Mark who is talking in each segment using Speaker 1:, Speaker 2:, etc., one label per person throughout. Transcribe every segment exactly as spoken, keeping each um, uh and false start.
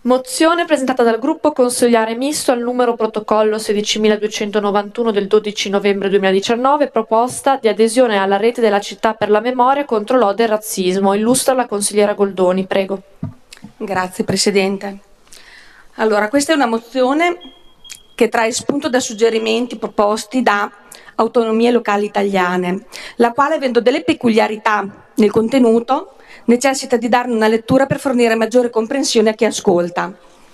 Speaker 1: Mozione presentata dal gruppo consigliare misto al numero protocollo sedicimiladuecentonovantuno del dodici novembre duemiladiciannove, proposta di adesione alla rete della città per la memoria contro l'odio e il razzismo. Illustra la consigliera Goldoni, prego.
Speaker 2: Grazie Presidente. Allora, questa è una mozione che trae spunto da suggerimenti proposti da autonomie locali italiane, la quale, avendo delle peculiarità nel contenuto, necessita di darne una lettura per fornire maggiore comprensione a chi ascolta.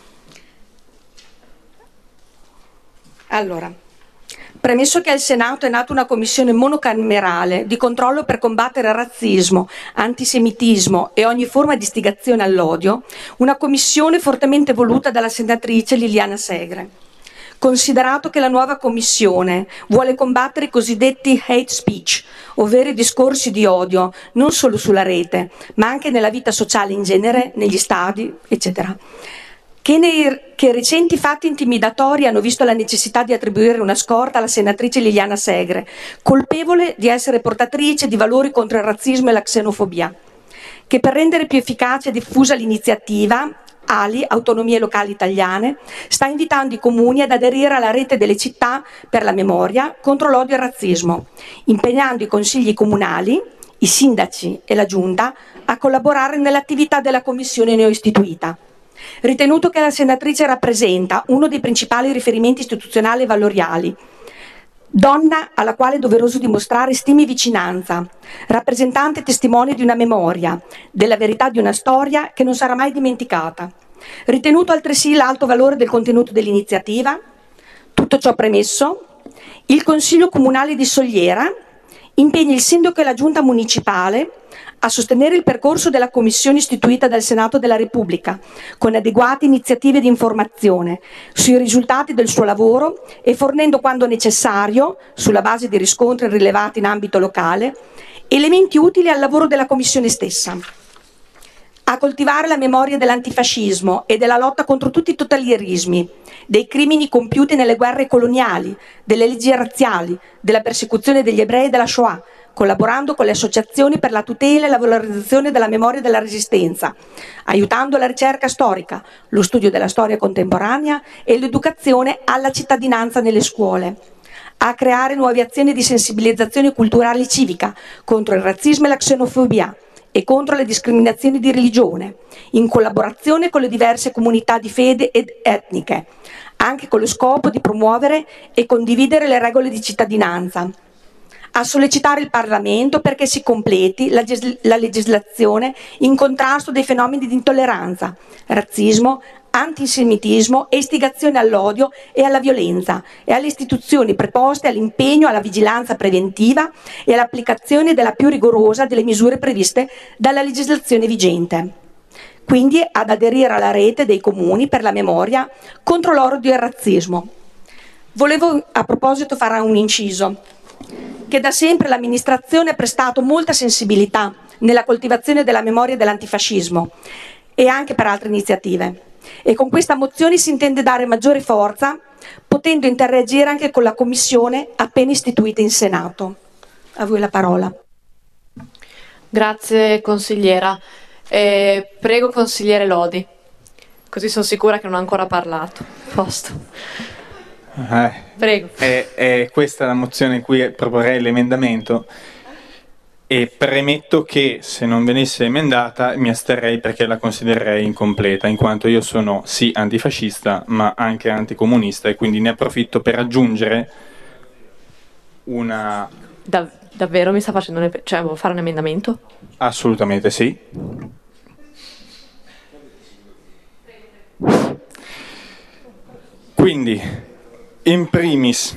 Speaker 2: Allora, premesso che al Senato è nata una commissione monocamerale di controllo per combattere razzismo, antisemitismo e ogni forma di istigazione all'odio, una commissione fortemente voluta dalla senatrice Liliana Segre. Considerato che la nuova commissione vuole combattere i cosiddetti hate speech, ovvero i discorsi di odio, non solo sulla rete, ma anche nella vita sociale in genere, negli stadi, eccetera, che, nei, che recenti fatti intimidatori hanno visto la necessità di attribuire una scorta alla senatrice Liliana Segre, colpevole di essere portatrice di valori contro il razzismo e la xenofobia, che per rendere più efficace e diffusa l'iniziativa A L I, Autonomie Locali Italiane, sta invitando i comuni ad aderire alla rete delle città per la memoria contro l'odio e il razzismo, impegnando i consigli comunali, i sindaci e la giunta a collaborare nell'attività della commissione neoistituita. Ritenuto che la senatrice rappresenta uno dei principali riferimenti istituzionali e valoriali, donna alla quale è doveroso dimostrare stima e vicinanza, rappresentante e testimone di una memoria, della verità di una storia che non sarà mai dimenticata. Ritenuto altresì l'alto valore del contenuto dell'iniziativa, tutto ciò premesso, il Consiglio Comunale di Sogliera impegna il Sindaco e la Giunta Municipale a sostenere il percorso della commissione istituita dal Senato della Repubblica, con adeguate iniziative di informazione sui risultati del suo lavoro e fornendo, quando necessario, sulla base di riscontri rilevati in ambito locale, elementi utili al lavoro della commissione stessa. A coltivare la memoria dell'antifascismo e della lotta contro tutti i totalitarismi, dei crimini compiuti nelle guerre coloniali, delle leggi razziali, della persecuzione degli ebrei e della Shoah, collaborando con le associazioni per la tutela e la valorizzazione della memoria della Resistenza, aiutando la ricerca storica, lo studio della storia contemporanea e l'educazione alla cittadinanza nelle scuole, a creare nuove azioni di sensibilizzazione culturale e civica contro il razzismo e la xenofobia e contro le discriminazioni di religione, in collaborazione con le diverse comunità di fede ed etniche, anche con lo scopo di promuovere e condividere le regole di cittadinanza, a sollecitare il Parlamento perché si completi la, la legislazione in contrasto dei fenomeni di intolleranza, razzismo, antisemitismo e istigazione all'odio e alla violenza, e alle istituzioni preposte all'impegno alla vigilanza preventiva e all'applicazione della più rigorosa delle misure previste dalla legislazione vigente. Quindi ad aderire alla rete dei comuni per la memoria contro l'odio e il razzismo. Volevo a proposito fare un inciso, che da sempre l'amministrazione ha prestato molta sensibilità nella coltivazione della memoria dell'antifascismo e anche per altre iniziative. E con questa mozione si intende dare maggiore forza, potendo interagire anche con la commissione appena istituita in Senato. A voi la parola.
Speaker 1: Grazie consigliera. Eh, prego consigliere Lodi, così sono sicura che non ha ancora parlato. Posto.
Speaker 3: Eh,
Speaker 1: Prego.
Speaker 3: È, è questa la mozione in cui proporrei l'emendamento e premetto che se non venisse emendata mi asterrei perché la considererei incompleta, in quanto io sono sì antifascista ma anche anticomunista e quindi ne approfitto per aggiungere una...
Speaker 1: Da, davvero mi sta facendo... Ne... cioè vuoi fare un emendamento?
Speaker 3: Assolutamente sì. Quindi, in primis,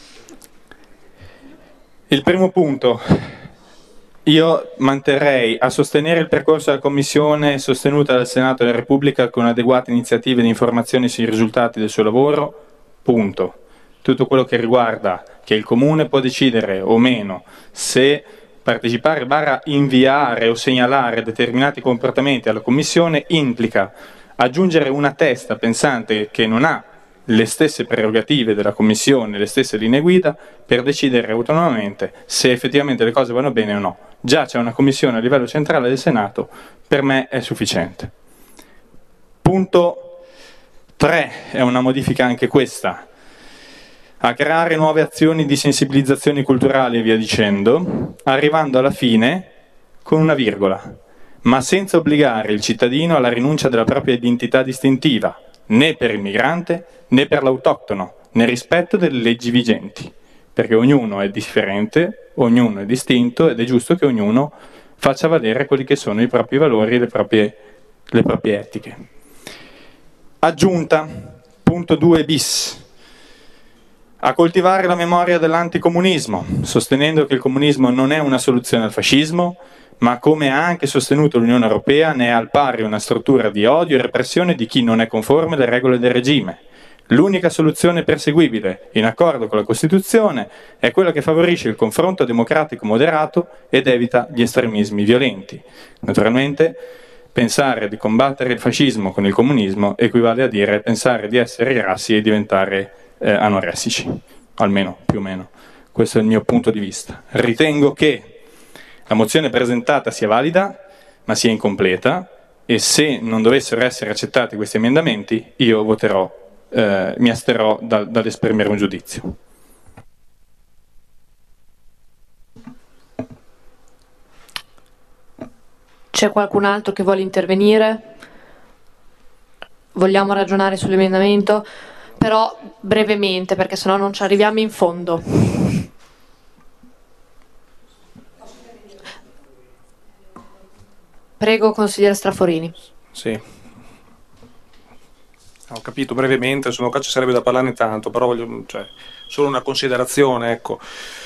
Speaker 3: il primo punto, io manterrei a sostenere il percorso della Commissione sostenuta dal Senato della Repubblica con adeguate iniziative di informazione sui risultati del suo lavoro, punto. Tutto quello che riguarda che il Comune può decidere o meno se partecipare barra inviare o segnalare determinati comportamenti alla Commissione implica aggiungere una testa pensante che non ha le stesse prerogative della Commissione, le stesse linee guida, per decidere autonomamente se effettivamente le cose vanno bene o no. Già c'è una Commissione a livello centrale del Senato, per me è sufficiente. Punto Tre, è una modifica anche questa, a creare nuove azioni di sensibilizzazione culturali e via dicendo, arrivando alla fine con una virgola, ma senza obbligare il cittadino alla rinuncia della propria identità distintiva, né per il migrante né per l'autoctono, nel rispetto delle leggi vigenti, perché ognuno è differente, ognuno è distinto ed è giusto che ognuno faccia valere quelli che sono i propri valori e le proprie, le proprie etiche. Aggiunta, punto due bis. A coltivare la memoria dell'anticomunismo, sostenendo che il comunismo non è una soluzione al fascismo, ma come ha anche sostenuto l'Unione Europea, ne è al pari una struttura di odio e repressione di chi non è conforme alle regole del regime. L'unica soluzione perseguibile, in accordo con la Costituzione, è quella che favorisce il confronto democratico moderato ed evita gli estremismi violenti. Naturalmente, pensare di combattere il fascismo con il comunismo equivale a dire pensare di essere grassi e diventare Eh, anoressici, almeno più o meno. Questo è il mio punto di vista. Ritengo che la mozione presentata sia valida, ma sia incompleta, e se non dovessero essere accettati questi emendamenti, io voterò, eh, mi asterrò da, dall'esprimere un giudizio.
Speaker 1: C'è qualcun altro che vuole intervenire? Vogliamo ragionare sull'emendamento? Però brevemente, perché sennò non ci arriviamo in fondo. Prego, consigliere Straforini.
Speaker 4: Sì. Ho capito brevemente, sono qua ci sarebbe da parlarne tanto, però voglio, cioè, solo una considerazione, ecco.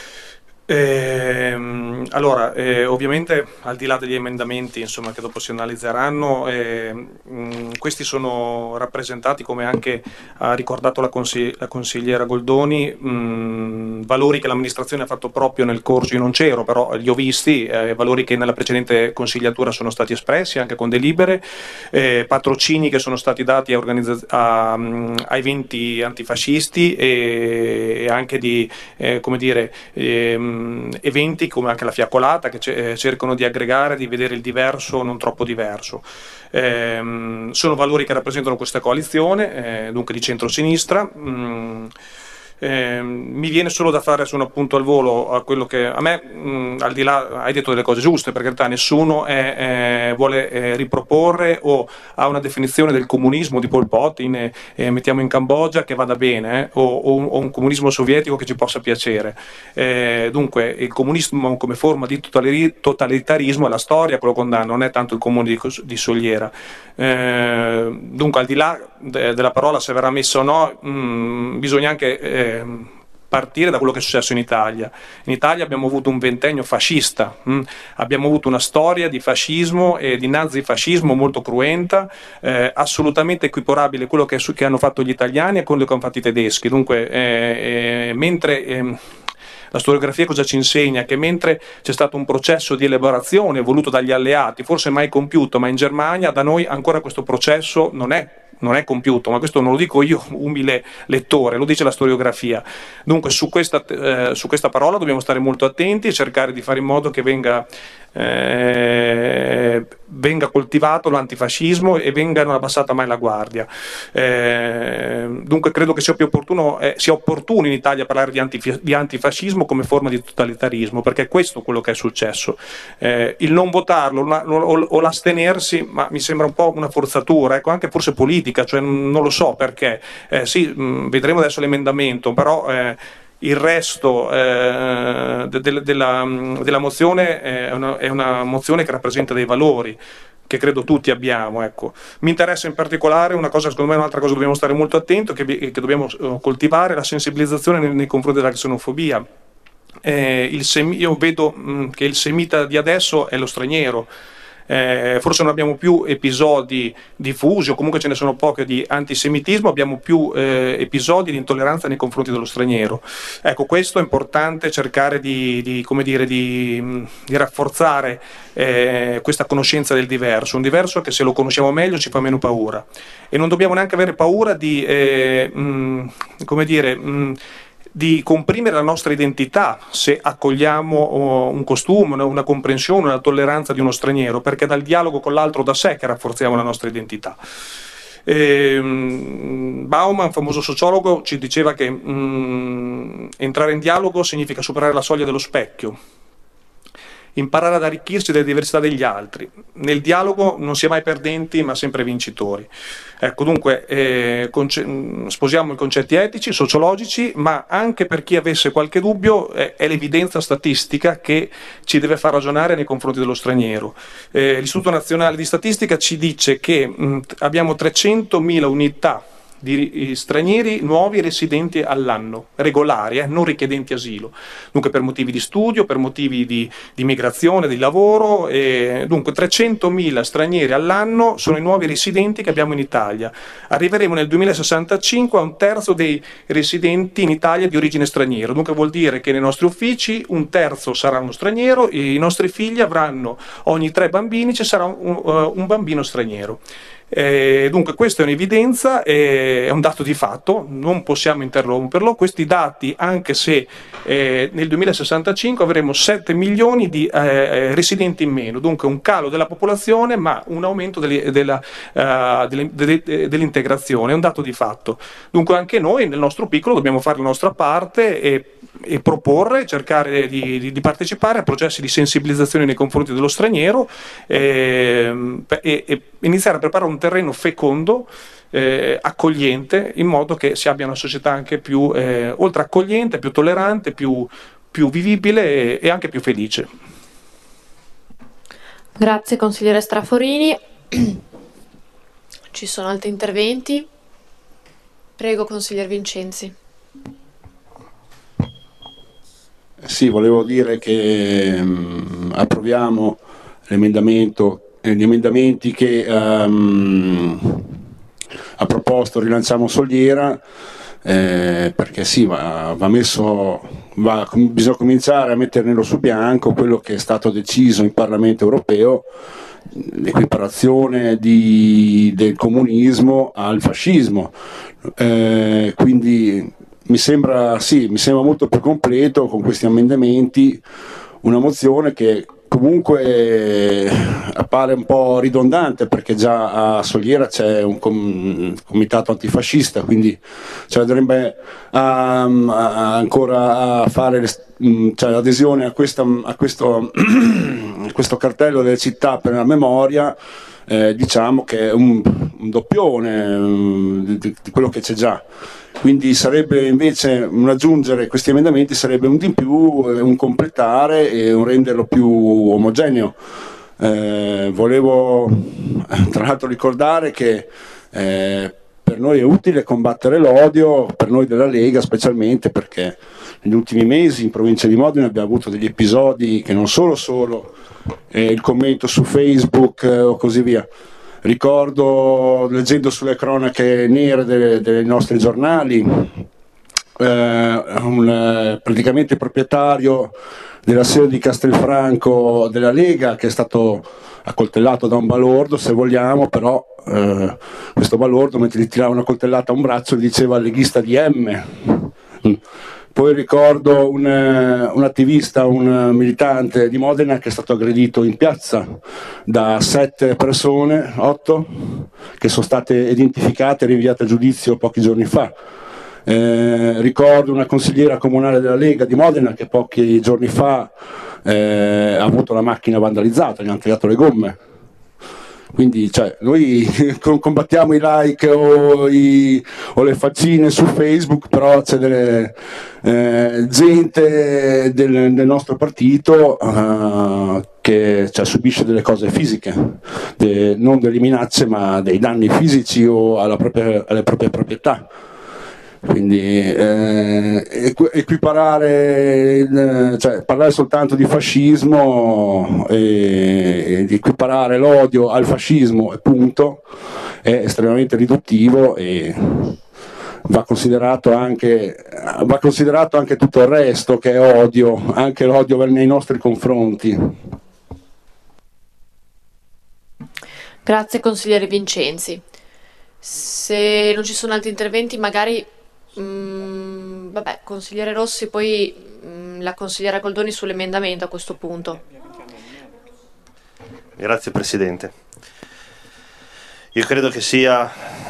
Speaker 4: Eh, allora, eh, ovviamente al di là degli emendamenti insomma, che dopo si analizzeranno, eh, mh, questi sono rappresentati, come anche ha ricordato la, consigli- la consigliera Goldoni, mh, valori che l'amministrazione ha fatto proprio nel corso. Io non c'ero, però li ho visti, eh, valori che nella precedente consigliatura sono stati espressi anche con delibere, eh, patrocini che sono stati dati a, organizza- a, a eventi antifascisti e, e anche di, eh, come dire, eh, eventi come anche la fiaccolata che c- cercano di aggregare, di vedere il diverso non troppo diverso. Eh, sono valori che rappresentano questa coalizione, eh, dunque di centro-sinistra. Mm, Eh, mi viene solo da fare su un appunto al volo a quello che a me, mh, al di là, hai detto delle cose giuste, per carità, nessuno è, eh, vuole eh, riproporre o ha una definizione del comunismo di Pol Pot, in, eh, mettiamo in Cambogia, che vada bene, eh, o, o, un, o un comunismo sovietico che ci possa piacere. Eh, dunque il comunismo come forma di totalitarismo è la storia, quello condanna, non è tanto il comune di, di Soliera. Eh, dunque al di là de, della parola se verrà messa o no, mh, bisogna anche eh, partire da quello che è successo in Italia. In Italia abbiamo avuto un ventennio fascista, mh? abbiamo avuto una storia di fascismo e di nazifascismo molto cruenta, eh, assolutamente equiparabile a quello che, che hanno fatto gli italiani e quello che hanno fatto i tedeschi. Dunque, eh, eh, mentre eh, la storiografia cosa ci insegna? Che mentre c'è stato un processo di elaborazione voluto dagli alleati, forse mai compiuto, ma in Germania da noi ancora questo processo non è non è compiuto, ma questo non lo dico io, umile lettore, lo dice la storiografia. Dunque su questa, eh, su questa parola dobbiamo stare molto attenti e cercare di fare in modo che venga, eh, venga coltivato l'antifascismo e venga non abbassata mai la guardia. Eh, dunque credo che sia più opportuno, eh, sia opportuno in Italia parlare di, antif- di antifascismo come forma di totalitarismo, perché è questo quello che è successo. Eh, il non votarlo la, o, o l'astenersi, ma mi sembra un po' una forzatura, ecco, anche forse politica. Cioè non lo so perché, eh, sì, mh, vedremo adesso l'emendamento, però eh, il resto eh, de- de- della, della mozione è una, è una mozione che rappresenta dei valori che credo tutti abbiamo. Ecco. Mi interessa in particolare una cosa, secondo me un'altra cosa dobbiamo stare molto attenti, che, che dobbiamo coltivare la sensibilizzazione nei, nei confronti della xenofobia. Eh, il semi- io vedo mh, che il semita di adesso è lo straniero. Eh, forse non abbiamo più episodi diffusi, o comunque ce ne sono pochi, di antisemitismo, abbiamo più eh, episodi di intolleranza nei confronti dello straniero. Ecco, questo è importante, cercare di, di, come dire, di, di rafforzare eh, questa conoscenza del diverso, un diverso che se lo conosciamo meglio ci fa meno paura. E non dobbiamo neanche avere paura di, eh, mh, come dire, mh, di comprimere la nostra identità se accogliamo un costume, una comprensione, una tolleranza di uno straniero, perché è dal dialogo con l'altro da sé che rafforziamo la nostra identità. Eh, Bauman, famoso sociologo, ci diceva che mh, entrare in dialogo significa superare la soglia dello specchio, imparare ad arricchirsi delle diversità degli altri. Nel dialogo non si è mai perdenti ma sempre vincitori. Ecco, dunque eh, sposiamo i concetti etici, sociologici, ma anche per chi avesse qualche dubbio eh, è l'evidenza statistica che ci deve far ragionare nei confronti dello straniero. Eh, L'Istituto Nazionale di Statistica ci dice che mh, abbiamo trecentomila unità di stranieri nuovi residenti all'anno, regolari, eh, non richiedenti asilo, dunque per motivi di studio, per motivi di, di migrazione, di lavoro, e dunque trecentomila stranieri all'anno sono i nuovi residenti che abbiamo in Italia. Arriveremo nel duemilasessantacinque a un terzo dei residenti in Italia di origine straniera, dunque vuol dire che nei nostri uffici un terzo sarà uno straniero e i nostri figli avranno, ogni tre bambini ci sarà un, uh, un bambino straniero. Eh, dunque questa è un'evidenza, eh, è un dato di fatto, non possiamo interromperlo. Questi dati, anche se eh, nel duemilasessantacinque avremo sette milioni di eh, residenti in meno, dunque un calo della popolazione ma un aumento delle, della, uh, delle, delle, dell'integrazione, è un dato di fatto. Dunque anche noi nel nostro piccolo dobbiamo fare la nostra parte e e proporre, cercare di, di, di partecipare a processi di sensibilizzazione nei confronti dello straniero eh, e, e iniziare a preparare un terreno fecondo, eh, accogliente, in modo che si abbia una società anche più, eh, oltre accogliente, più tollerante, più, più vivibile e, e anche più felice.
Speaker 1: Grazie consigliere Straforini. Ci sono altri interventi? Prego consigliere Vincenzi.
Speaker 5: Sì, volevo dire che um, approviamo l'emendamento, eh, gli emendamenti che um, ha proposto Rilanciamo Soliera, eh, perché sì, va, va messo, va, bisogna cominciare a mettere nero su bianco quello che è stato deciso in Parlamento europeo, l'equiparazione di, del comunismo al fascismo, eh, quindi mi sembra, sì, mi sembra molto più completo con questi emendamenti una mozione che comunque appare un po' ridondante, perché già a Soliera c'è un, com- un comitato antifascista, quindi cioè, dovrebbe um, a, ancora a fare cioè, l'adesione a, questa, a questo, questo cartello delle città per la memoria. Eh, diciamo che è un, un doppione um, di, di quello che c'è già, quindi sarebbe invece un aggiungere questi emendamenti, sarebbe un di più, un completare e un renderlo più omogeneo. Eh, volevo tra l'altro ricordare che eh, per noi è utile combattere l'odio, per noi della Lega specialmente, perché negli ultimi mesi in provincia di Modena abbiamo avuto degli episodi che non sono solo eh, il commento su Facebook eh, o così via. Ricordo, leggendo sulle cronache nere dei, dei nostri giornali, eh, un, eh, praticamente il proprietario della sede di Castelfranco della Lega, che è stato accoltellato da un balordo, se vogliamo, però eh, questo balordo, mentre gli tirava una coltellata a un braccio, gli diceva leghista di M. Poi ricordo un, un attivista, un militante di Modena che è stato aggredito in piazza da sette persone, otto, che sono state identificate e rinviate a giudizio pochi giorni fa. Eh, ricordo una consigliera comunale della Lega di Modena che pochi giorni fa eh, ha avuto la macchina vandalizzata, gli hanno tagliato le gomme. Quindi cioè, noi combattiamo i like o, i, o le faccine su Facebook, però c'è delle eh, gente del, del nostro partito uh, che cioè, subisce delle cose fisiche, de, non delle minacce ma dei danni fisici o alla propria, alle proprie proprietà. Quindi eh, equiparare, cioè parlare soltanto di fascismo e, e di equiparare l'odio al fascismo e punto è estremamente riduttivo, e va considerato anche, va considerato anche tutto il resto che è odio, anche l'odio nei nostri confronti.
Speaker 1: Grazie consigliere Vincenzi. Se non ci sono altri interventi, magari Mm, vabbè, consigliere Rossi, poi mm, la consigliera Goldoni sull'emendamento a questo punto.
Speaker 6: Grazie Presidente. Io credo che sia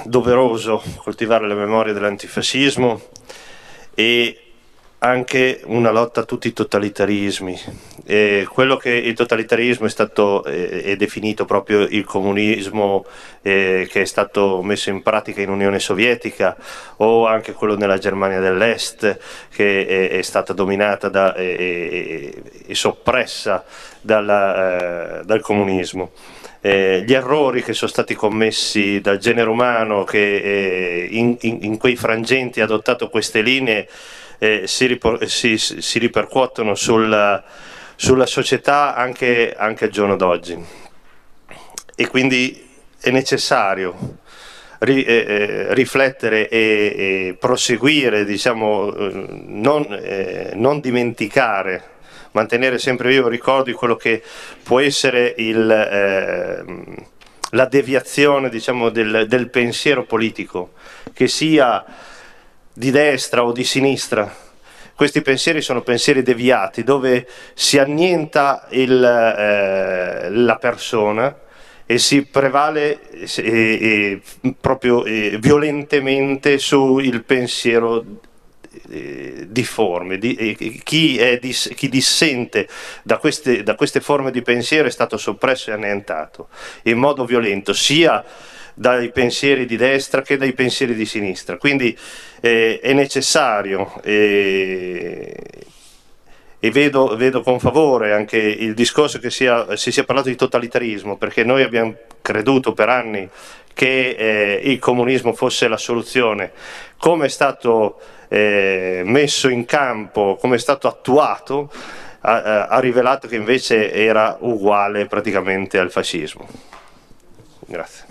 Speaker 6: doveroso coltivare la memoria dell'antifascismo e anche una lotta a tutti i totalitarismi. Eh, quello che il totalitarismo è stato eh, è definito proprio il comunismo eh, che è stato messo in pratica in Unione Sovietica, o anche quello nella Germania dell'Est che è, è stata dominata da, e, e soppressa dalla, eh, dal comunismo. Eh, gli errori che sono stati commessi dal genere umano che eh, in, in, in quei frangenti ha adottato queste linee Eh, si, ripor- si, si ripercuotono sulla, sulla società anche, anche al giorno d'oggi, e quindi è necessario ri- eh, riflettere e, e proseguire, diciamo, eh, non, eh, non dimenticare, mantenere sempre vivo il ricordo di quello che può essere il, eh, la deviazione, diciamo, del, del pensiero politico, che sia di destra o di sinistra. Questi pensieri sono pensieri deviati, dove si annienta il, eh, la persona e si prevale eh, eh, proprio eh, violentemente sul pensiero eh, difforme. Di, eh, chi, è dis, chi dissente da queste, da queste forme di pensiero è stato soppresso e annientato in modo violento, sia dai pensieri di destra che dai pensieri di sinistra. Quindi eh, è necessario, eh, e vedo, vedo con favore anche il discorso che sia, si sia parlato di totalitarismo, perché noi abbiamo creduto per anni che eh, il comunismo fosse la soluzione. Come è stato eh, messo in campo, come è stato attuato, ha, ha rivelato che invece era uguale praticamente al fascismo. Grazie.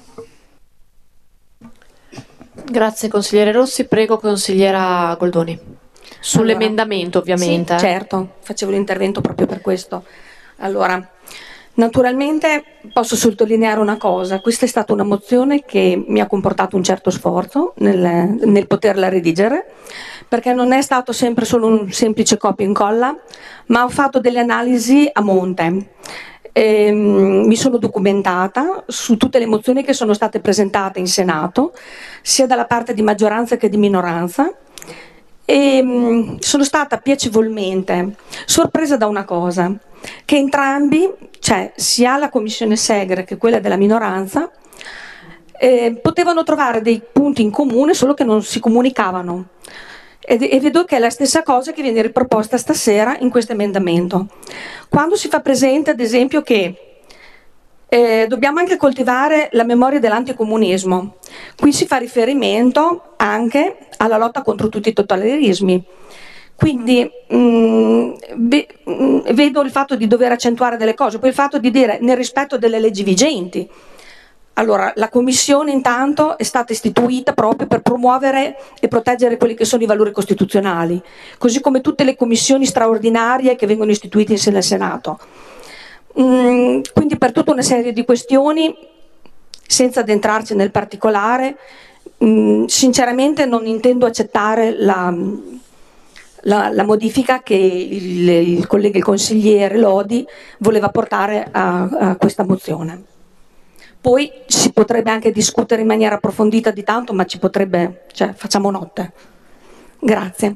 Speaker 1: Grazie consigliere Rossi, prego consigliera Goldoni. Sull'emendamento
Speaker 2: allora,
Speaker 1: ovviamente.
Speaker 2: Sì, certo, facevo l'intervento proprio per questo. Allora, naturalmente posso sottolineare una cosa: questa è stata una mozione che mi ha comportato un certo sforzo nel, nel poterla redigere, perché non è stato sempre solo un semplice copia e incolla, ma ho fatto delle analisi a monte. E, um, mi sono documentata su tutte le mozioni che sono state presentate in Senato, sia dalla parte di maggioranza che di minoranza, e um, sono stata piacevolmente sorpresa da una cosa, che entrambi, cioè sia la commissione Segre che quella della minoranza, eh, potevano trovare dei punti in comune, solo che non si comunicavano. E vedo che è la stessa cosa che viene riproposta stasera in questo emendamento. Quando si fa presente, ad esempio, che eh, dobbiamo anche coltivare la memoria dell'anticomunismo, qui si fa riferimento anche alla lotta contro tutti i totalitarismi. Quindi mh, ve, mh, vedo il fatto di dover accentuare delle cose, poi il fatto di dire nel rispetto delle leggi vigenti. Allora, la commissione intanto è stata istituita proprio per promuovere e proteggere quelli che sono i valori costituzionali, così come tutte le commissioni straordinarie che vengono istituite nel Senato. Mm, quindi per tutta una serie di questioni, senza addentrarci nel particolare, mm, sinceramente non intendo accettare la, la, la modifica che il, il collega, il consigliere Lodi, voleva portare a, a questa mozione. Poi si potrebbe anche discutere in maniera approfondita di tanto, ma ci potrebbe, cioè facciamo notte. Grazie.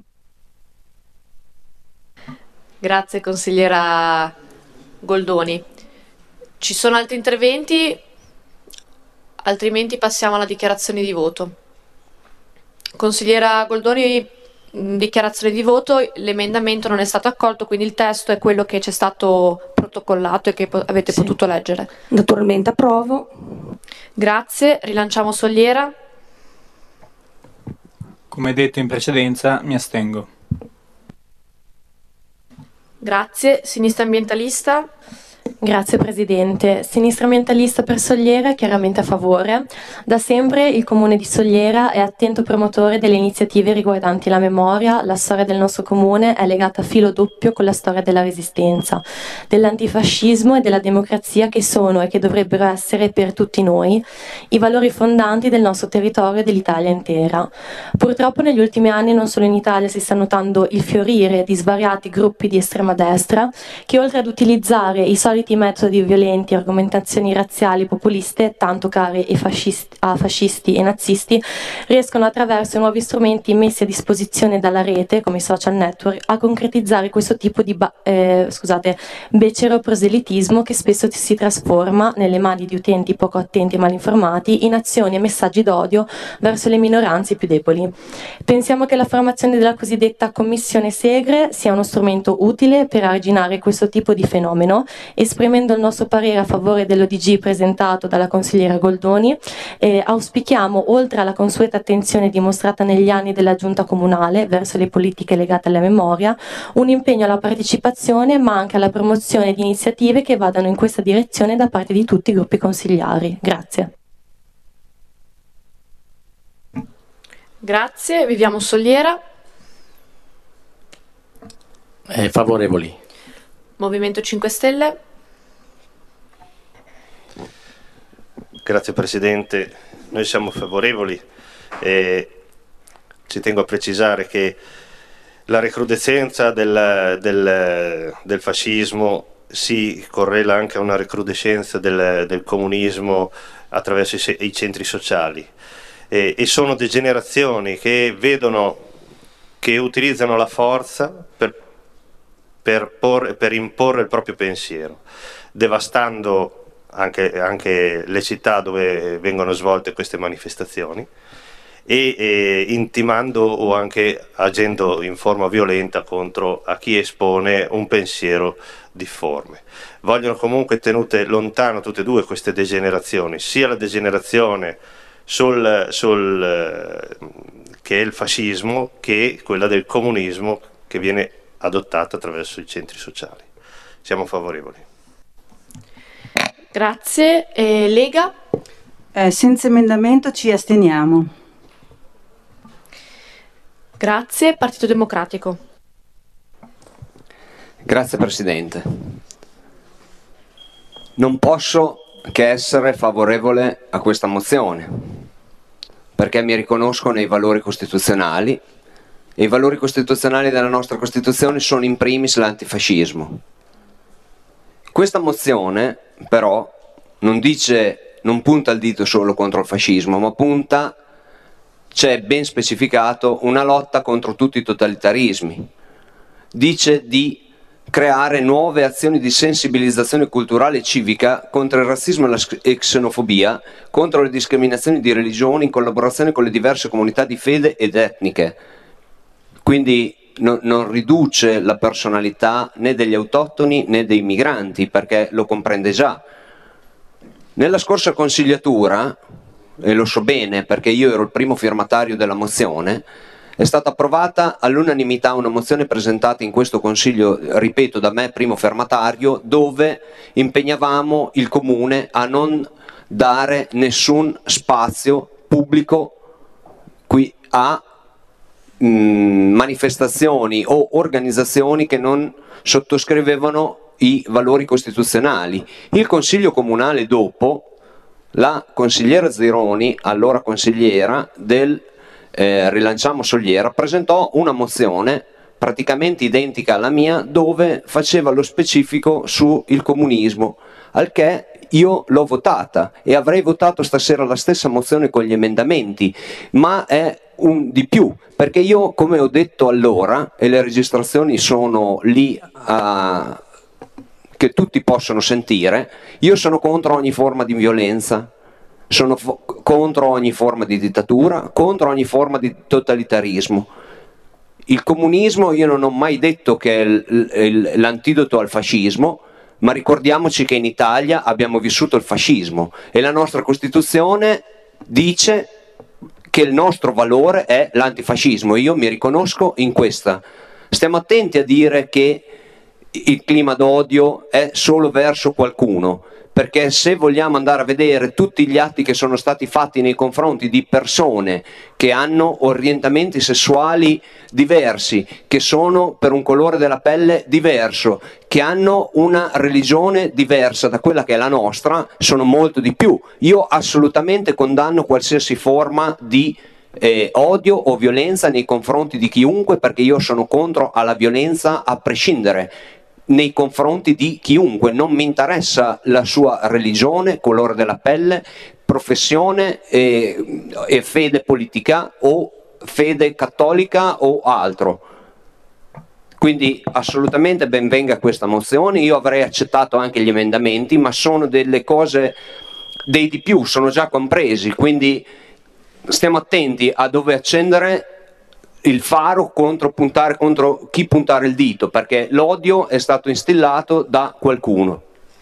Speaker 1: Grazie consigliera Goldoni. Ci sono altri interventi? Altrimenti passiamo alla dichiarazione di voto. Consigliera Goldoni, dichiarazione di voto, l'emendamento non è stato accolto, quindi il testo è quello che ci è stato protocollato e che avete sì. potuto leggere.
Speaker 2: Naturalmente approvo.
Speaker 1: Grazie, rilanciamo Soliera.
Speaker 3: Come detto in precedenza, mi astengo.
Speaker 1: Grazie, Sinistra Ambientalista.
Speaker 7: Grazie Presidente. Sinistra Ambientalista per Soliera, chiaramente a favore. Da sempre il Comune di Soliera è attento promotore delle iniziative riguardanti la memoria. La storia del nostro Comune è legata a filo doppio con la storia della Resistenza, dell'antifascismo e della democrazia, che sono e che dovrebbero essere per tutti noi i valori fondanti del nostro territorio e dell'Italia intera. Purtroppo negli ultimi anni non solo in Italia si sta notando il fiorire di svariati gruppi di estrema destra che, oltre ad utilizzare i soliti soliti metodi violenti, argomentazioni razziali populiste, tanto care e fascisti, a fascisti e nazisti, riescono attraverso nuovi strumenti messi a disposizione dalla rete, come i social network, a concretizzare questo tipo di ba- eh, scusate, becero proselitismo che spesso si trasforma, nelle mani di utenti poco attenti e malinformati, in azioni e messaggi d'odio verso le minoranze più deboli. Pensiamo che la formazione della cosiddetta Commissione Segre sia uno strumento utile per arginare questo tipo di fenomeno, esprimendo il nostro parere a favore dell'O D G presentato dalla consigliera Goldoni. Eh, auspichiamo, oltre alla consueta attenzione dimostrata negli anni della Giunta Comunale verso le politiche legate alla memoria, un impegno alla partecipazione ma anche alla promozione di iniziative che vadano in questa direzione da parte di tutti i gruppi consigliari. Grazie.
Speaker 1: Grazie. Viviamo Soliera.
Speaker 8: Eh, favorevoli.
Speaker 1: Movimento cinque Stelle.
Speaker 6: Grazie Presidente, noi siamo favorevoli e ci tengo a precisare che la recrudescenza del, del, del fascismo si correla anche a una recrudescenza del, del comunismo attraverso i, i centri sociali e, e sono degenerazioni che vedono, che utilizzano la forza per, per, por, per imporre il proprio pensiero, devastando Anche, anche le città dove vengono svolte queste manifestazioni e, e intimando o anche agendo in forma violenta contro a chi espone un pensiero difforme. Vogliono comunque tenute lontano tutte e due queste degenerazioni, sia la degenerazione sul, sul, che è il fascismo che quella del comunismo che viene adottata attraverso i centri sociali. Siamo favorevoli.
Speaker 1: Grazie. Eh, Lega?
Speaker 9: Eh, senza emendamento ci asteniamo.
Speaker 1: Grazie. Partito Democratico.
Speaker 10: Grazie Presidente. Non posso che essere favorevole a questa mozione, perché mi riconosco nei valori costituzionali e i valori costituzionali della nostra Costituzione sono in primis l'antifascismo. Questa mozione però non dice, non punta il dito solo contro il fascismo, ma punta, c'è ben specificato, una lotta contro tutti i totalitarismi. Dice di creare nuove azioni di sensibilizzazione culturale e civica contro il razzismo e la xenofobia, contro le discriminazioni di religione in collaborazione con le diverse comunità di fede ed etniche. Quindi No, non riduce la personalità né degli autoctoni né dei migranti, perché lo comprende già. Nella scorsa consigliatura, e lo so bene perché io ero il primo firmatario della mozione, è stata approvata all'unanimità una mozione presentata in questo consiglio, ripeto, da me primo firmatario, dove impegnavamo il comune a non dare nessun spazio pubblico qui a manifestazioni o organizzazioni che non sottoscrivevano i valori costituzionali. Il Consiglio Comunale dopo, la consigliera Zironi, allora consigliera del eh, Rilanciamo Soliera, presentò una mozione praticamente identica alla mia dove faceva lo specifico sul comunismo, al che io l'ho votata e avrei votato stasera la stessa mozione con gli emendamenti, ma è un di più, perché io, come ho detto allora, e le registrazioni sono lì a, che tutti possono sentire, io sono contro ogni forma di violenza, sono contro ogni forma di dittatura, contro ogni forma di totalitarismo. Il comunismo io non ho mai detto che è l'antidoto al fascismo, ma ricordiamoci che in Italia abbiamo vissuto il fascismo e la nostra Costituzione dice che il nostro valore è l'antifascismo. Io mi riconosco in questa. Stiamo attenti a dire che il clima d'odio è solo verso qualcuno, perché se vogliamo andare a vedere tutti gli atti che sono stati fatti nei confronti di persone che hanno orientamenti sessuali diversi, che sono per un colore della pelle diverso, che hanno una religione diversa da quella che è la nostra, sono molto di più. Io assolutamente condanno qualsiasi forma di eh, odio o violenza nei confronti di chiunque, perché io sono contro alla violenza a prescindere. nei confronti di chiunque, non mi interessa la sua religione, colore della pelle, professione e, e fede politica o fede cattolica o altro. Quindi assolutamente ben venga questa mozione, io avrei accettato anche gli emendamenti, ma sono delle cose, dei di più, sono già compresi, quindi stiamo attenti a dove accendere il faro contro, puntare, contro chi puntare il dito, perché l'odio è stato instillato da qualcuno.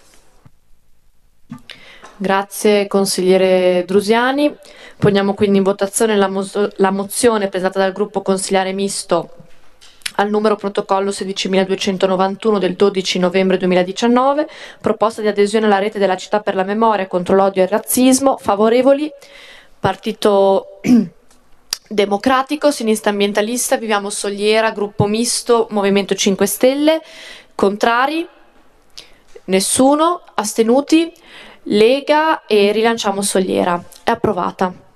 Speaker 1: Grazie consigliere Drusiani. Poniamo quindi in votazione la, mo la mozione presentata dal gruppo consigliare misto al numero protocollo sedicimiladuecentonovantuno del dodici novembre duemiladiciannove, proposta di adesione alla rete della città per la memoria contro l'odio e il razzismo. Favorevoli: Partito Democratico, Sinistra Ambientalista, Viviamo Soliera, Gruppo Misto, Movimento cinque Stelle. Contrari? Nessuno. Astenuti? Lega e Rilanciamo Soliera. È approvata.